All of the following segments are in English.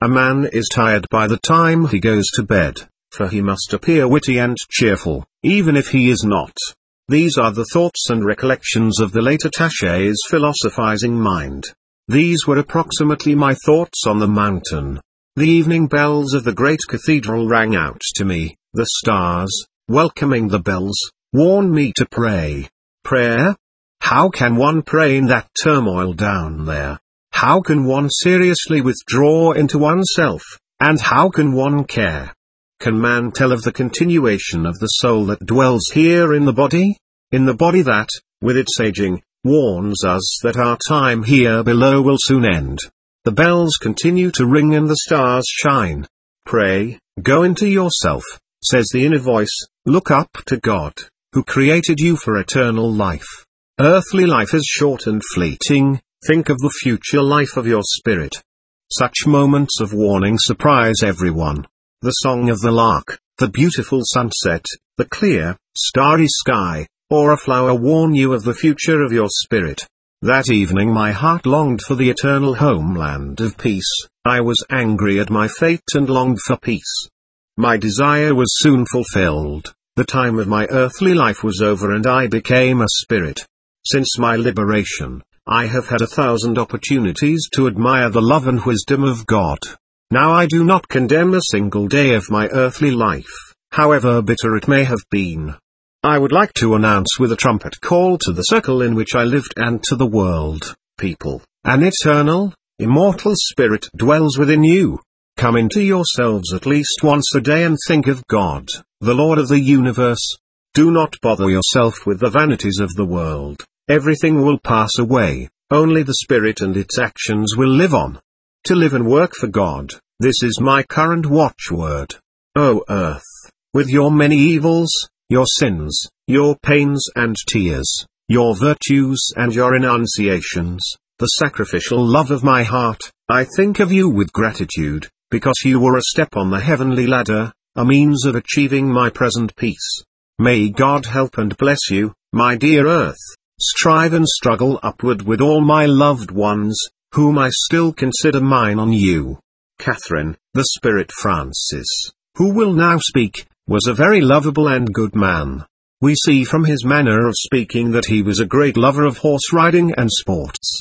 A man is tired by the time he goes to bed, for he must appear witty and cheerful, even if he is not. These are the thoughts and recollections of the late attaché's philosophizing mind. These were approximately my thoughts on the mountain. The evening bells of the great cathedral rang out to me, the stars, welcoming the bells, warned me to pray. Prayer? How can one pray in that turmoil down there? How can one seriously withdraw into oneself, and how can one care? Can man tell of the continuation of the soul that dwells here in the body? In the body that, with its aging, warns us that our time here below will soon end. The bells continue to ring and the stars shine. Pray, go into yourself, says the inner voice, look up to God, who created you for eternal life. Earthly life is short and fleeting, think of the future life of your spirit. Such moments of warning surprise everyone. The song of the lark, the beautiful sunset, the clear, starry sky, or a flower warn you of the future of your spirit. That evening my heart longed for the eternal homeland of peace. I was angry at my fate and longed for peace. My desire was soon fulfilled. The time of my earthly life was over and I became a spirit. Since my liberation, I have had 1,000 opportunities to admire the love and wisdom of God. Now I do not condemn a single day of my earthly life, however bitter it may have been. I would like to announce with a trumpet call to the circle in which I lived and to the world, people, an eternal, immortal spirit dwells within you. Come into yourselves at least once a day and think of God, the Lord of the universe. Do not bother yourself with the vanities of the world. Everything will pass away, only the spirit and its actions will live on. To live and work for God, this is my current watchword. O earth, with your many evils, your sins, your pains and tears, your virtues and your renunciations, the sacrificial love of my heart, I think of you with gratitude, because you were a step on the heavenly ladder, a means of achieving my present peace. May God help and bless you, my dear earth. Strive and struggle upward with all my loved ones, whom I still consider mine on you. Catherine, the Spirit Francis, who will now speak, was a very lovable and good man. We see from his manner of speaking that he was a great lover of horse riding and sports.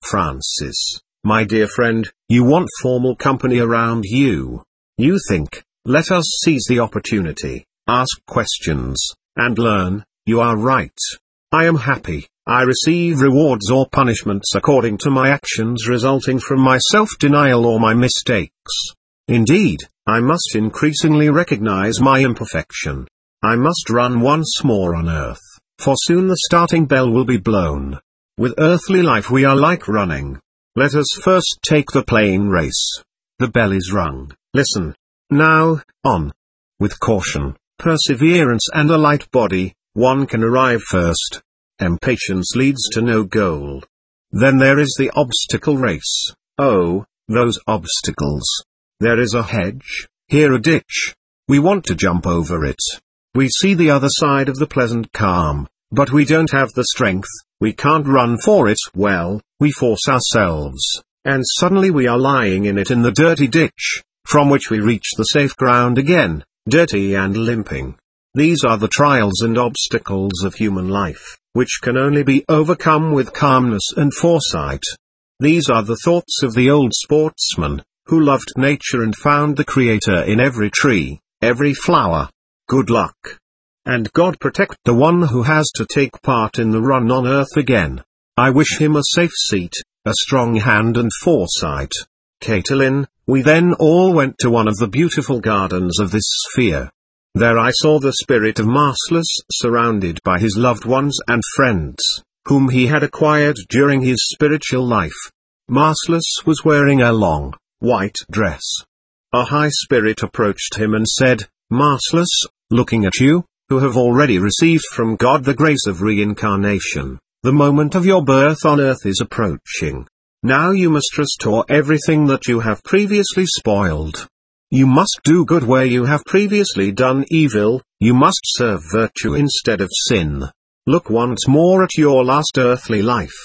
Francis, my dear friend, you want formal company around you. You think, let us seize the opportunity, ask questions, and learn. You are right. I am happy. I receive rewards or punishments according to my actions resulting from my self-denial or my mistakes. Indeed, I must increasingly recognize my imperfection. I must run once more on earth, for soon the starting bell will be blown. With earthly life we are like running. Let us first take the plain race. The bell is rung. Listen. Now, on. With caution, perseverance and a light body, one can arrive first. Impatience leads to no goal. Then there is the obstacle race. Oh, those obstacles. There is a hedge, here a ditch. We want to jump over it. We see the other side of the pleasant calm, but we don't have the strength, we can't run for it. Well, we force ourselves, and suddenly we are lying in it in the dirty ditch, from which we reach the safe ground again, dirty and limping. These are the trials and obstacles of human life, which can only be overcome with calmness and foresight. These are the thoughts of the old sportsman, who loved nature and found the Creator in every tree, every flower. Good luck. And God protect the one who has to take part in the run on earth again. I wish him a safe seat, a strong hand and foresight. Caitlin, we then all went to one of the beautiful gardens of this sphere. There I saw the spirit of Marcellus surrounded by his loved ones and friends, whom he had acquired during his spiritual life. Marcellus was wearing a long, white dress. A high spirit approached him and said, Marcellus, looking at you, who have already received from God the grace of reincarnation, the moment of your birth on earth is approaching. Now you must restore everything that you have previously spoiled. You must do good where you have previously done evil, you must serve virtue instead of sin. Look once more at your last earthly life.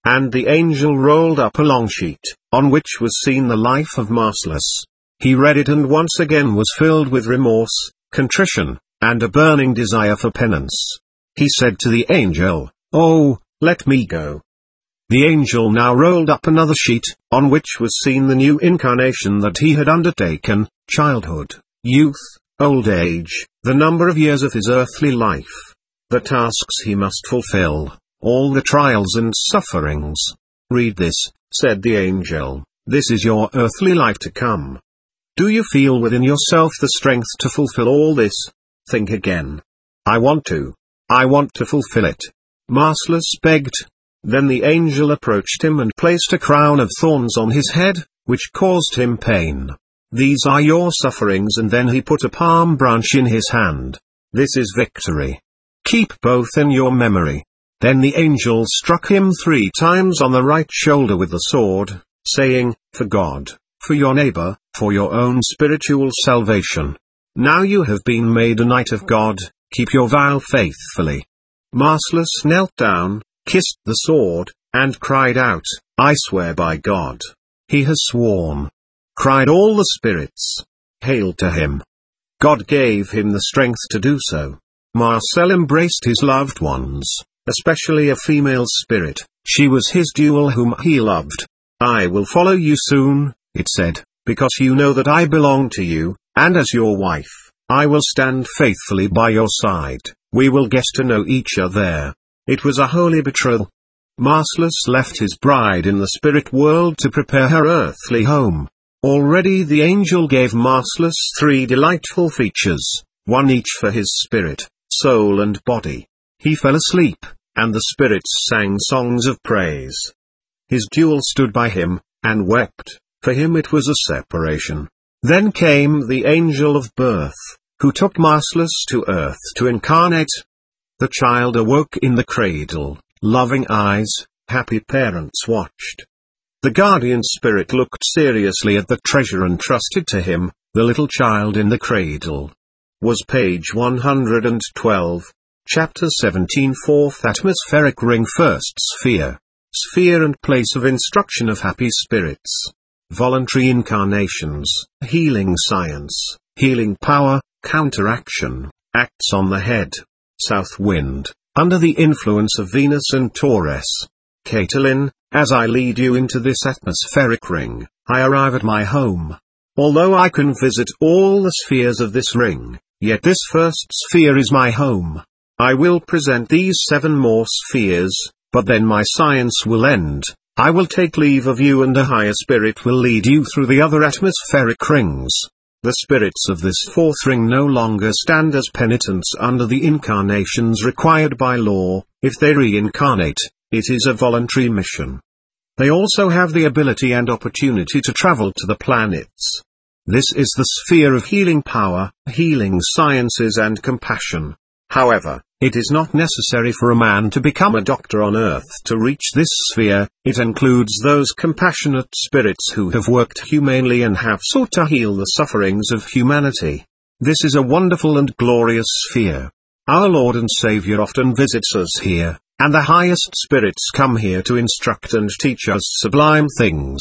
And the angel rolled up a long sheet, on which was seen the life of Marcellus. He read it and once again was filled with remorse, contrition, and a burning desire for penance. He said to the angel, "Oh, let me go." The angel now rolled up another sheet, on which was seen the new incarnation that he had undertaken, childhood, youth, old age, the number of years of his earthly life, the tasks he must fulfill, all the trials and sufferings. "Read this," said the angel, "this is your earthly life to come. Do you feel within yourself the strength to fulfill all this? Think again." I want to fulfill it," Marcellus begged. Then the angel approached him and placed a crown of thorns on his head, which caused him pain. "These are your sufferings," and then he put a palm branch in his hand. "This is victory. Keep both in your memory." Then the angel struck him 3 times on the right shoulder with the sword, saying, "For God, for your neighbor, for your own spiritual salvation. Now you have been made a knight of God, keep your vow faithfully." Marcellus knelt down, kissed the sword, and cried out, "I swear by God." "He has sworn," cried all the spirits. "Hail to him." God gave him the strength to do so. Marcel embraced his loved ones, especially a female spirit. She was his jewel whom he loved. "I will follow you soon," it said, "because you know that I belong to you, and as your wife, I will stand faithfully by your side. We will get to know each other." It was a holy betrothal. Marcellus left his bride in the spirit world to prepare her earthly home. Already the angel gave Marcellus 3 delightful features, one each for his spirit, soul and body. He fell asleep, and the spirits sang songs of praise. His jewel stood by him, and wept. For him it was a separation. Then came the angel of birth, who took Marcellus to earth to incarnate. The child awoke in the cradle, loving eyes, happy parents watched. The guardian spirit looked seriously at the treasure entrusted to him, the little child in the cradle. Was page 112, chapter 17, 4th atmospheric ring, 1st sphere. Sphere and place of instruction of happy spirits. Voluntary incarnations, healing science, healing power, counteraction, acts on the head. South wind, under the influence of Venus and Taurus. Caitlin, as I lead you into this atmospheric ring, I arrive at my home. Although I can visit all the spheres of this ring, yet this first sphere is my home. I will present these 7 more spheres, but then my science will end. I will take leave of you and a higher spirit will lead you through the other atmospheric rings. The spirits of this 4th ring no longer stand as penitents under the incarnations required by law. If they reincarnate, it is a voluntary mission. They also have the ability and opportunity to travel to the planets. This is the sphere of healing power, healing sciences and compassion. However, it is not necessary for a man to become a doctor on earth to reach this sphere. It includes those compassionate spirits who have worked humanely and have sought to heal the sufferings of humanity. This is a wonderful and glorious sphere. Our Lord and Savior often visits us here, and the highest spirits come here to instruct and teach us sublime things.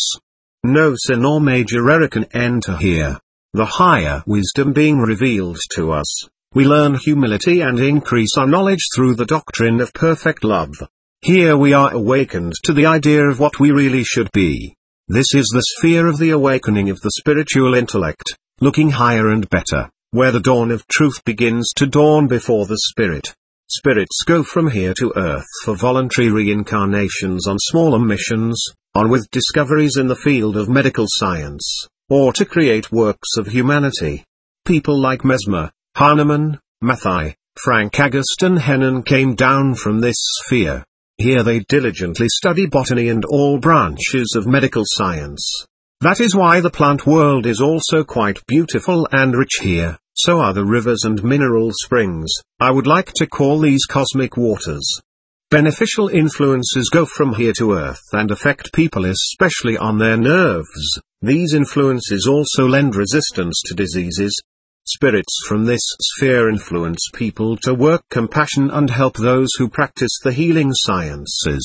No sin or major error can enter here. The higher wisdom being revealed to us, we learn humility and increase our knowledge through the doctrine of perfect love. Here we are awakened to the idea of what we really should be. This is the sphere of the awakening of the spiritual intellect, looking higher and better, where the dawn of truth begins to dawn before the spirit. Spirits go from here to earth for voluntary reincarnations on smaller missions, on with discoveries in the field of medical science, or to create works of humanity. People like Mesmer, Hahnemann, Mathai, Frank Augustin Hennen came down from this sphere. Here they diligently study botany and all branches of medical science. That is why the plant world is also quite beautiful and rich here. So are the rivers and mineral springs. I would like to call these cosmic waters. Beneficial influences go from here to earth and affect people especially on their nerves. These influences also lend resistance to diseases. Spirits from this sphere influence people to work compassion and help those who practice the healing sciences.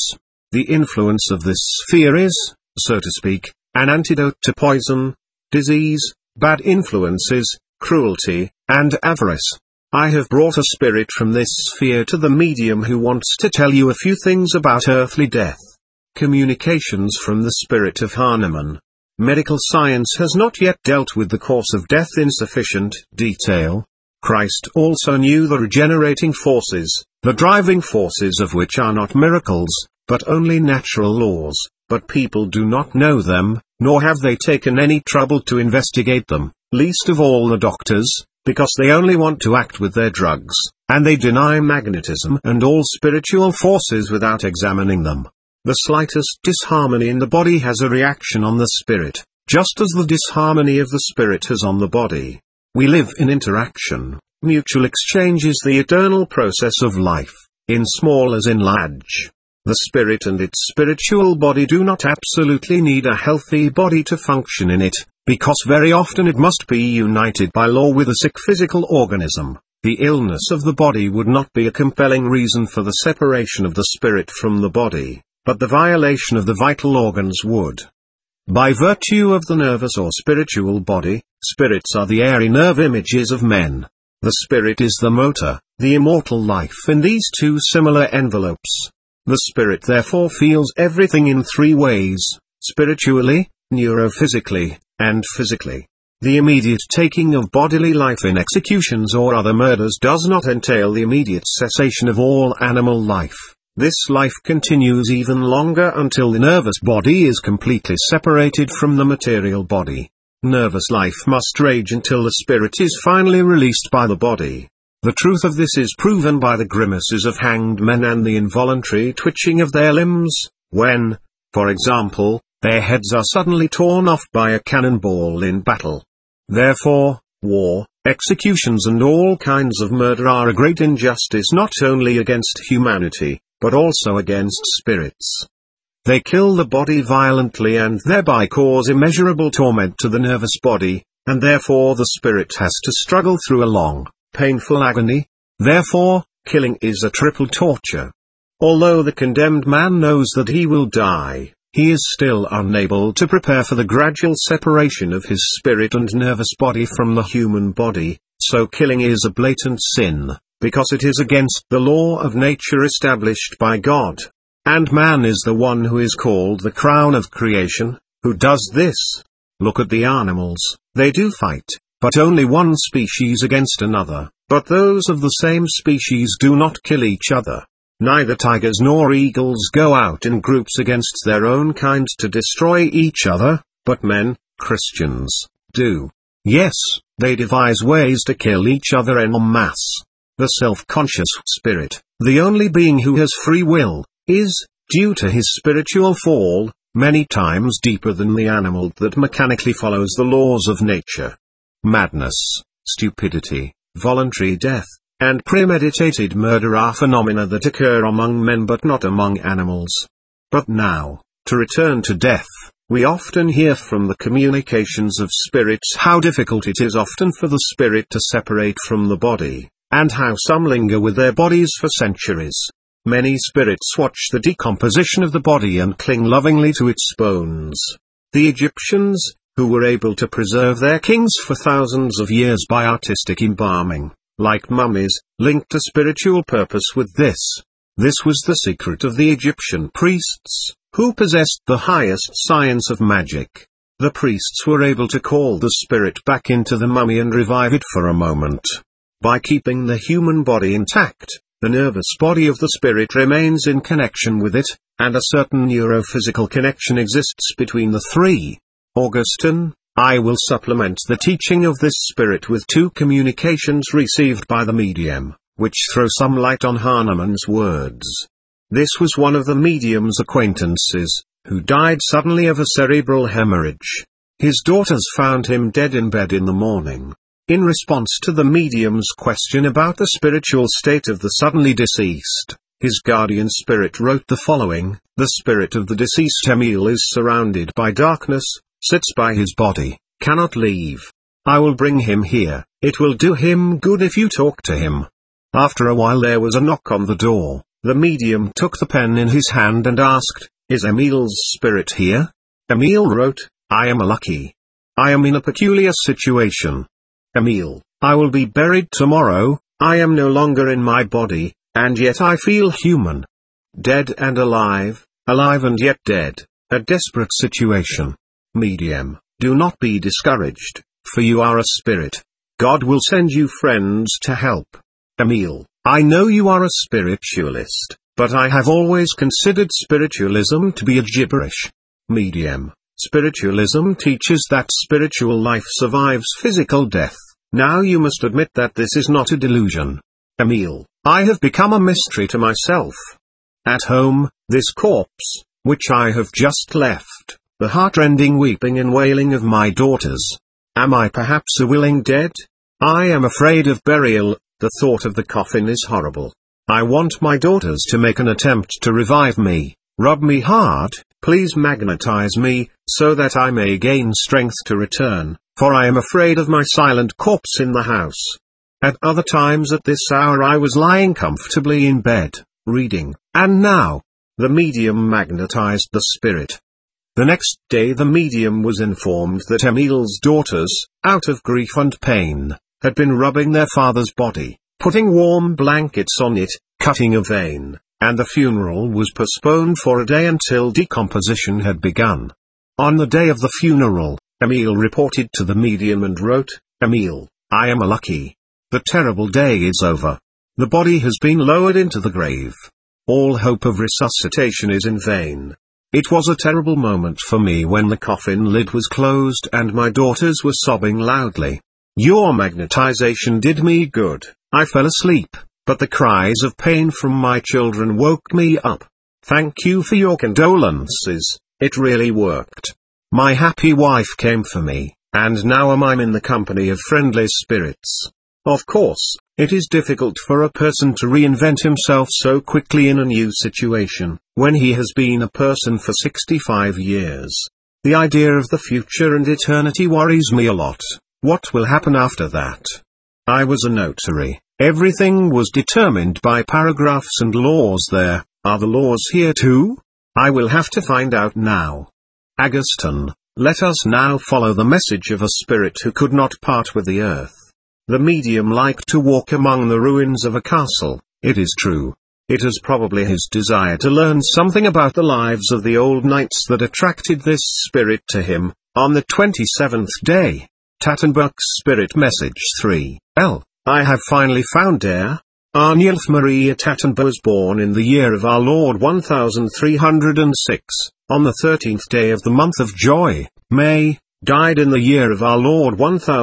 The influence of this sphere is, so to speak, an antidote to poison, disease, bad influences, cruelty, and avarice. I have brought a spirit from this sphere to the medium who wants to tell you a few things about earthly death. Communications from the spirit of Hanuman. Medical science has not yet dealt with the cause of death in sufficient detail. Christ also knew the regenerating forces, the driving forces of which are not miracles, but only natural laws, but people do not know them, nor have they taken any trouble to investigate them, least of all the doctors, because they only want to act with their drugs, and they deny magnetism and all spiritual forces without examining them. The slightest disharmony in the body has a reaction on the spirit, just as the disharmony of the spirit has on the body. We live in interaction. Mutual exchange is the eternal process of life, in small as in large. The spirit and its spiritual body do not absolutely need a healthy body to function in it, because very often it must be united by law with a sick physical organism. The illness of the body would not be a compelling reason for the separation of the spirit from the body, but the violation of the vital organs would. By virtue of the nervous or spiritual body, spirits are the airy nerve images of men. The spirit is the motor, the immortal life in these two similar envelopes. The spirit therefore feels everything in three ways: spiritually, neurophysically, and physically. The immediate taking of bodily life in executions or other murders does not entail the immediate cessation of all animal life. This life continues even longer until the nervous body is completely separated from the material body. Nervous life must rage until the spirit is finally released by the body. The truth of this is proven by the grimaces of hanged men and the involuntary twitching of their limbs, when, for example, their heads are suddenly torn off by a cannonball in battle. Therefore, war, executions and all kinds of murder are a great injustice not only against humanity, but also against spirits. They kill the body violently and thereby cause immeasurable torment to the nervous body, and therefore the spirit has to struggle through a long, painful agony. Therefore, killing is a triple torture. Although the condemned man knows that he will die, he is still unable to prepare for the gradual separation of his spirit and nervous body from the human body, so killing is a blatant sin, because it is against the law of nature established by God. And man is the one who is called the crown of creation, who does this. Look at the animals, they do fight, but only one species against another, but those of the same species do not kill each other. Neither tigers nor eagles go out in groups against their own kind to destroy each other, but men, Christians, do. Yes, they devise ways to kill each other en masse. The self-conscious spirit, the only being who has free will, is, due to his spiritual fall, many times deeper than the animal that mechanically follows the laws of nature. Madness, stupidity, voluntary death, and premeditated murder are phenomena that occur among men but not among animals. But now, to return to death, we often hear from the communications of spirits how difficult it is often for the spirit to separate from the body, and how some linger with their bodies for centuries. Many spirits watch the decomposition of the body and cling lovingly to its bones. The Egyptians, who were able to preserve their kings for thousands of years by artistic embalming, like mummies, linked a spiritual purpose with this. This was the secret of the Egyptian priests, who possessed the highest science of magic. The priests were able to call the spirit back into the mummy and revive it for a moment. By keeping the human body intact, the nervous body of the spirit remains in connection with it, and a certain neurophysical connection exists between the three. Augustine, I will supplement the teaching of this spirit with two communications received by the medium, which throw some light on Hanuman's words. This was one of the medium's acquaintances, who died suddenly of a cerebral hemorrhage. His daughters found him dead in bed in the morning. In response to the medium's question about the spiritual state of the suddenly deceased, his guardian spirit wrote the following: The spirit of the deceased Emil is surrounded by darkness, sits by his body, cannot leave. I will bring him here, it will do him good if you talk to him. After a while there was a knock on the door. The medium took the pen in his hand and asked, "Is Emil's spirit here?" Emil wrote, "I am lucky. I am in a peculiar situation. Emil, I will be buried tomorrow. I am no longer in my body, and yet I feel human. Dead and alive, alive and yet dead, a desperate situation. Medium, do not be discouraged, for you are a spirit. God will send you friends to help. Emil, I know you are a spiritualist, but I have always considered spiritualism to be a gibberish. Medium, spiritualism teaches that spiritual life survives physical death. Now you must admit that this is not a delusion. Emil, I have become a mystery to myself. At home, this corpse, which I have just left, the heartrending weeping and wailing of my daughters. Am I perhaps a willing dead? I am afraid of burial, the thought of the coffin is horrible. I want my daughters to make an attempt to revive me, rub me hard, please magnetize me, so that I may gain strength to return, for I am afraid of my silent corpse in the house. At other times at this hour I was lying comfortably in bed, reading, and now, the medium magnetized the spirit. The next day the medium was informed that Emil's daughters, out of grief and pain, had been rubbing their father's body, putting warm blankets on it, cutting a vein, and the funeral was postponed for a day until decomposition had begun. On the day of the funeral, Emil reported to the medium and wrote, "Emil, I am lucky. The terrible day is over. The body has been lowered into the grave. All hope of resuscitation is in vain. It was a terrible moment for me when the coffin lid was closed and my daughters were sobbing loudly. Your magnetization did me good. I fell asleep, but the cries of pain from my children woke me up. Thank you for your condolences, it really worked. My happy wife came for me, and now I'm in the company of friendly spirits." Of course, it is difficult for a person to reinvent himself so quickly in a new situation, when he has been a person for 65 years. The idea of the future and eternity worries me a lot. What will happen after that? I was a notary. Everything was determined by paragraphs and laws there. Are the laws here too? I will have to find out now. Augustine, let us now follow the message of a spirit who could not part with the earth. The medium liked to walk among the ruins of a castle, it is true. It is probably his desire to learn something about the lives of the old knights that attracted this spirit to him. On the 27th day, Tattenbuck's Spirit Message 3, L. I have finally found Dare. Arnulf Maria Tattenbuck was born in the year of our Lord 1306, on the 13th day of the month of Joy, May. Died in the year of our Lord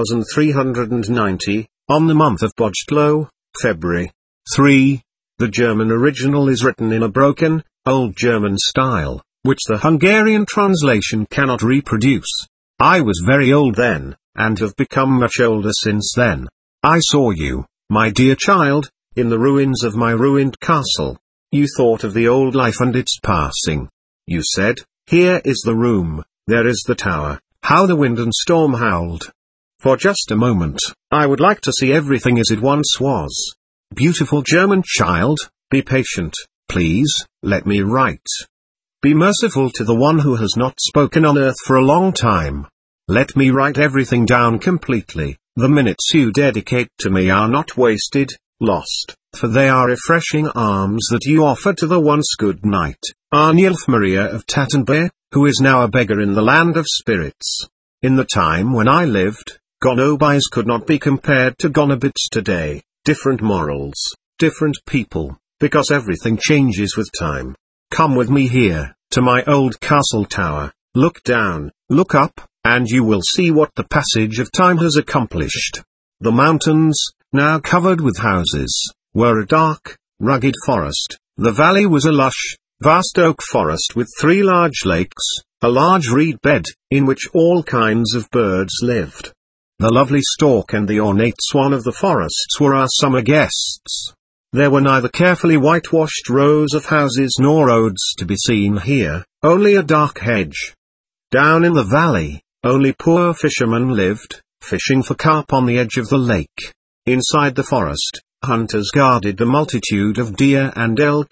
1390, on the month of Bojtlo, February. 3. The German original is written in a broken, Old German style, which the Hungarian translation cannot reproduce. I was very old then, and have become much older since then. I saw you, my dear child, in the ruins of my ruined castle. You thought of the old life and its passing. You said, "Here is the room, there is the tower. How the wind and storm howled." For just a moment, I would like to see everything as it once was. Beautiful German child, be patient, please, let me write. Be merciful to the one who has not spoken on earth for a long time. Let me write everything down completely. The minutes you dedicate to me are not wasted, lost, for they are refreshing arms that you offer to the once good knight, Arnulf Maria of Tattenbuck, who is now a beggar in the land of spirits. In the time when I lived, gonobis could not be compared to gonobits today. Different morals, different people, because everything changes with time. Come with me here, to my old castle tower, look down, look up, and you will see what the passage of time has accomplished. The mountains, now covered with houses, were a dark, rugged forest. The valley was a lush, vast oak forest with 3 large lakes, a large reed bed, in which all kinds of birds lived. The lovely stork and the ornate swan of the forests were our summer guests. There were neither carefully whitewashed rows of houses nor roads to be seen here, only a dark hedge. Down in the valley, only poor fishermen lived, fishing for carp on the edge of the lake. Inside the forest, hunters guarded the multitude of deer and elk,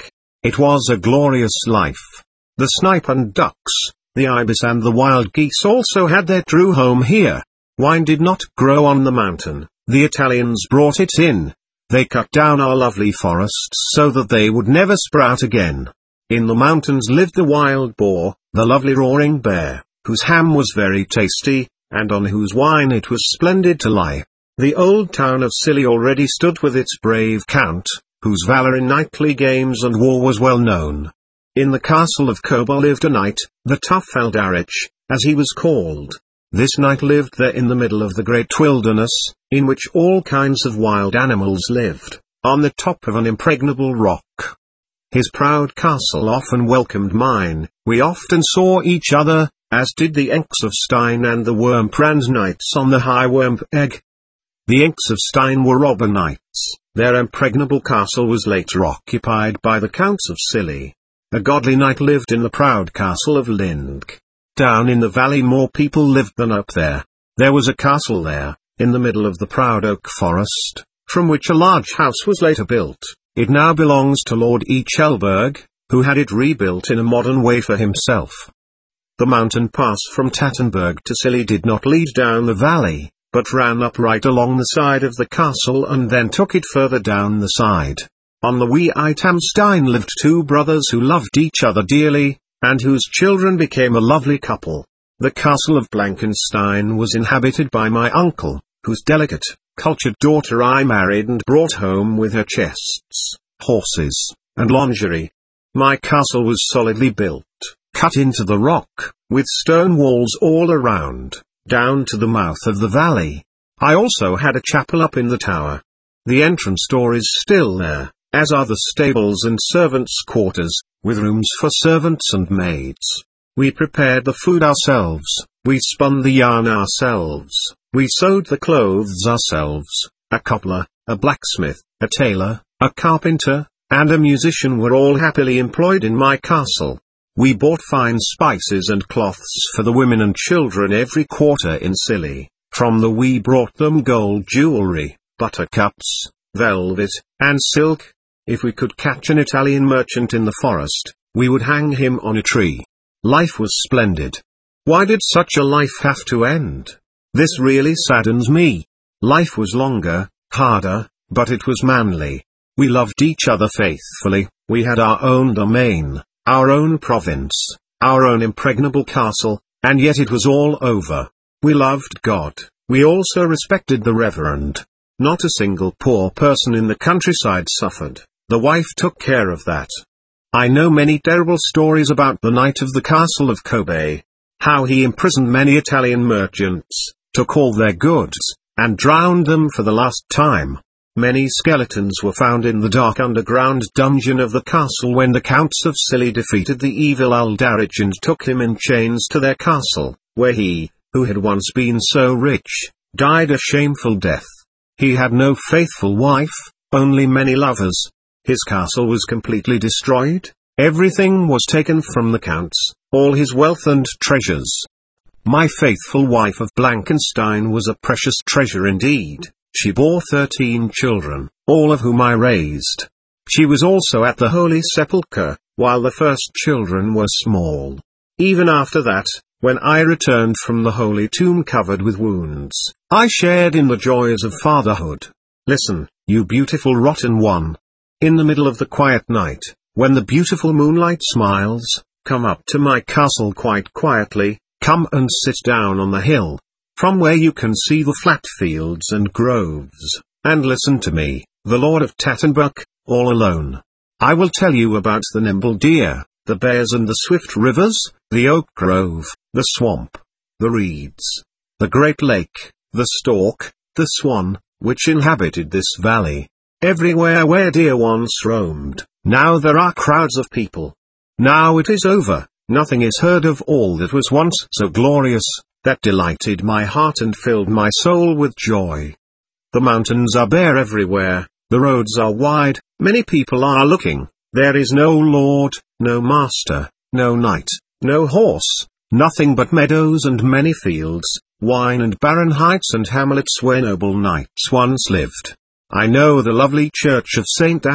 It was a glorious life. The snipe and ducks, the ibis and the wild geese also had their true home here. Wine did not grow on the mountain, the Italians brought it in. They cut down our lovely forests so that they would never sprout again. In the mountains lived the wild boar, the lovely roaring bear, whose ham was very tasty, and on whose wine it was splendid to lie. The old town of Scilly already stood with its brave count, whose valor in knightly games and war was well known. In the castle of Coba lived a knight, the tough Eldarich, as he was called. This knight lived there in the middle of the great wilderness, in which all kinds of wild animals lived, on the top of an impregnable rock. His proud castle often welcomed mine, we often saw each other, as did the Ents of Stein and the Wurmbrand knights on the high Wurmberg. The Ents of Stein were robber knights, their impregnable castle was later occupied by the Counts of Scilly. A godly knight lived in the proud castle of Lindg. Down in the valley more people lived than up there. There was a castle there, in the middle of the proud oak forest, from which a large house was later built. It now belongs to Lord Echelberg, who had it rebuilt in a modern way for himself. The mountain pass from Tattenberg to Scilly did not lead down the valley, but ran up right along the side of the castle and then took it further down the side. On the Wee Itamstein lived two brothers who loved each other dearly, and whose children became a lovely couple. The castle of Blankenstein was inhabited by my uncle, whose delicate, cultured daughter I married and brought home with her chests, horses, and lingerie. My castle was solidly built, cut into the rock, with stone walls all around, down to the mouth of the valley. I also had a chapel up in the tower. The entrance door is still there, as are the stables and servants' quarters, with rooms for servants and maids. We prepared the food ourselves, we spun the yarn ourselves, we sewed the clothes ourselves. A cobbler, a blacksmith, a tailor, a carpenter, and a musician were all happily employed in my castle. We bought fine spices and cloths for the women and children every quarter in Scilly. From the we brought them gold jewelry, buttercups, velvet, and silk. If we could catch an Italian merchant in the forest, we would hang him on a tree. Life was splendid. Why did such a life have to end? This really saddens me. Life was longer, harder, but it was manly. We loved each other faithfully, we had our own domain, our own province, our own impregnable castle, and yet it was all over. We loved God, we also respected the Reverend. Not a single poor person in the countryside suffered. The wife took care of that. I know many terrible stories about the knight of the castle of Kobe. How he imprisoned many Italian merchants, took all their goods, and drowned them for the last time. Many skeletons were found in the dark underground dungeon of the castle when the Counts of Scilly defeated the evil Eldarich and took him in chains to their castle, where he, who had once been so rich, died a shameful death. He had no faithful wife, only many lovers. His castle was completely destroyed, everything was taken from the counts, all his wealth and treasures. My faithful wife of Blankenstein was a precious treasure indeed. She bore 13 children, all of whom I raised. She was also at the Holy Sepulchre, while the first children were small. Even after that, when I returned from the holy tomb covered with wounds, I shared in the joys of fatherhood. Listen, you beautiful rotten one. In the middle of the quiet night, when the beautiful moonlight smiles, come up to my castle quite quietly, come and sit down on the hill, from where you can see the flat fields and groves, and listen to me, the Lord of Tattenberg, all alone. I will tell you about the nimble deer, the bears and the swift rivers, the oak grove, the swamp, the reeds, the great lake, the stork, the swan, which inhabited this valley. Everywhere where deer once roamed, now there are crowds of people. Now it is over, nothing is heard of all that was once so glorious, that delighted my heart and filled my soul with joy. The mountains are bare everywhere, the roads are wide, many people are looking, there is no lord, no master, no knight, no horse, nothing but meadows and many fields, wine and barren heights and hamlets where noble knights once lived. I know the lovely church of St. Anne,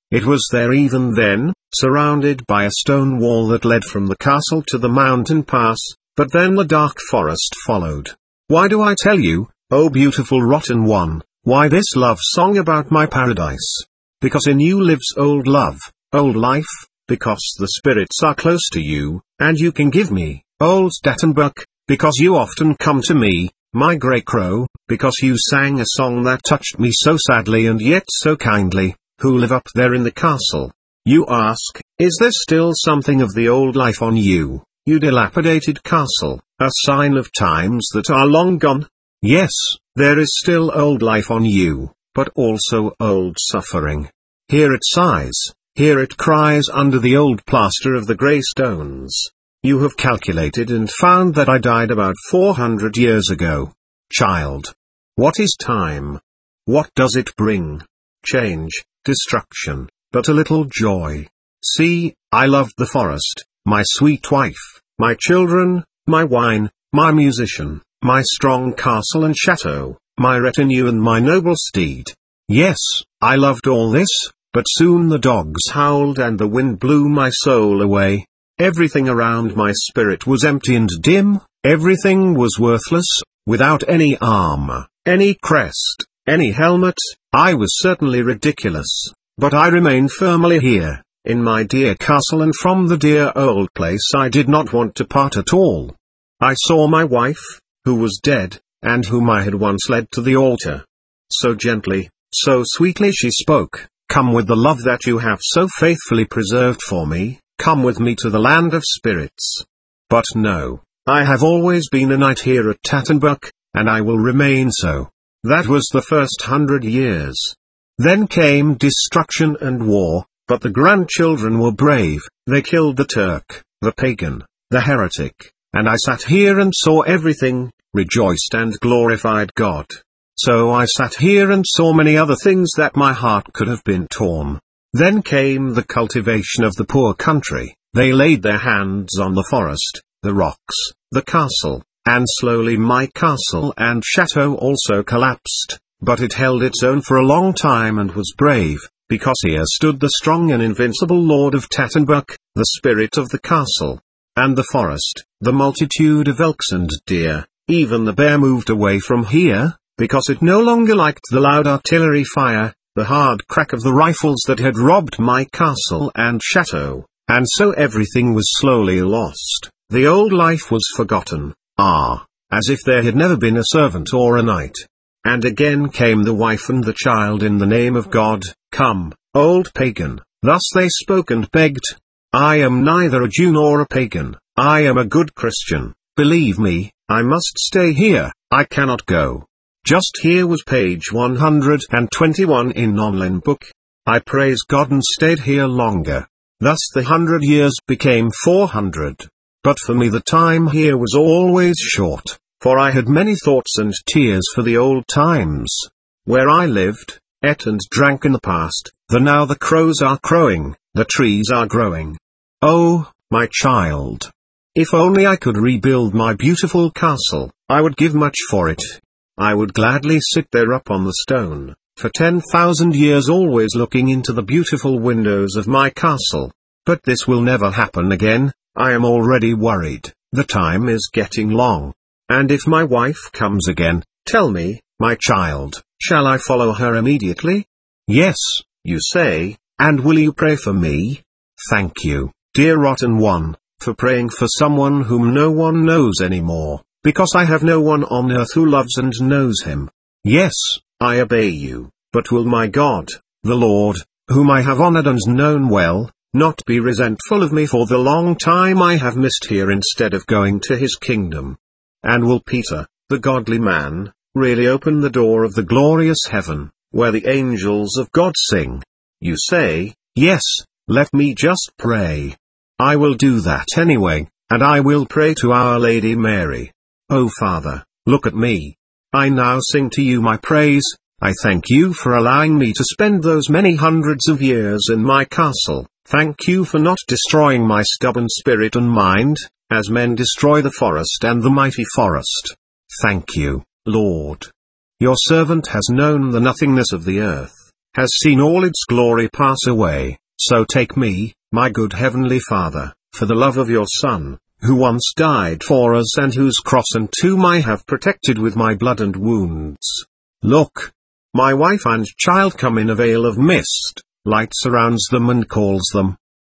It was there even then, surrounded by a stone wall that led from the castle to the mountain pass, but then the dark forest followed. Why do I tell you, O beautiful rotten one, why this love song about my paradise? Because in you lives old love, old life, because the spirits are close to you, and you can give me, old Tattenbuck, because you often come to me, my grey crow, because you sang a song that touched me so sadly and yet so kindly, who live up there in the castle. You ask, is there still something of the old life on you, you dilapidated castle, a sign of times that are long gone? Yes, there is still old life on you, but also old suffering. Here it sighs, here it cries under the old plaster of the grey stones. You have calculated and found that I died about 400 years ago. Child. What is time? What does it bring? Change, destruction, but a little joy. See, I loved the forest, my sweet wife, my children, my wine, my musician, my strong castle and chateau, my retinue and my noble steed. Yes, I loved all this, but soon the dogs howled and the wind blew my soul away. Everything around my spirit was empty and dim, everything was worthless, without any armor, any crest, any helmet. I was certainly ridiculous, but I remained firmly here, in my dear castle, and from the dear old place I did not want to part at all. I saw my wife, who was dead, and whom I had once led to the altar. So gently, so sweetly she spoke, "Come with the love that you have so faithfully preserved for me, come with me to the land of spirits." But no, I have always been a knight here at Tattenbuck, and I will remain so. That was the first 100 years. Then came destruction and war, but the grandchildren were brave, they killed the Turk, the pagan, the heretic, and I sat here and saw everything, rejoiced and glorified God. So I sat here and saw many other things that my heart could have been torn. Then came the cultivation of the poor country, they laid their hands on the forest, the rocks, the castle, and slowly my castle and chateau also collapsed, but it held its own for a long time and was brave, because here stood the strong and invincible Lord of Tattenbuck, the spirit of the castle. And the forest, the multitude of elks and deer, even the bear moved away from here, because it no longer liked the loud artillery fire, the hard crack of the rifles that had robbed my castle and chateau, and so everything was slowly lost, the old life was forgotten, as if there had never been a servant or a knight. And again came the wife and the child in the name of God, "Come, old pagan," thus they spoke and begged. I am neither a Jew nor a pagan, I am a good Christian, believe me, I must stay here, I cannot go. Just here was page 121 in Nonlin book. I praise God and stayed here longer. Thus the 100 years became 400. But for me the time here was always short, for I had many thoughts and tears for the old times, where I lived, ate and drank in the past, now the crows are crowing, the trees are growing. Oh, my child! If only I could rebuild my beautiful castle, I would give much for it. I would gladly sit there up on the stone, for 10,000 years always looking into the beautiful windows of my castle. But this will never happen again, I am already worried, the time is getting long. And if my wife comes again, tell me, my child, shall I follow her immediately? Yes, you say, and will you pray for me? Thank you, dear rotten one, for praying for someone whom no one knows anymore, because I have no one on earth who loves and knows him. Yes, I obey you, but will my God, the Lord, whom I have honored and known well, not be resentful of me for the long time I have missed here instead of going to his kingdom? And will Peter, the godly man, really open the door of the glorious heaven, where the angels of God sing? You say, yes, let me just pray. I will do that anyway, and I will pray to Our Lady Mary. Oh Father, look at me. I now sing to you my praise, I thank you for allowing me to spend those many hundreds of years in my castle. Thank you for not destroying my stubborn spirit and mind, as men destroy the forest and the mighty forest. Thank you, Lord. Your servant has known the nothingness of the earth, has seen all its glory pass away, so take me, my good Heavenly Father, for the love of your Son, who once died for us and whose cross and tomb I have protected with my blood and wounds. Look! My wife and child come in a veil of mist, light surrounds them and calls them,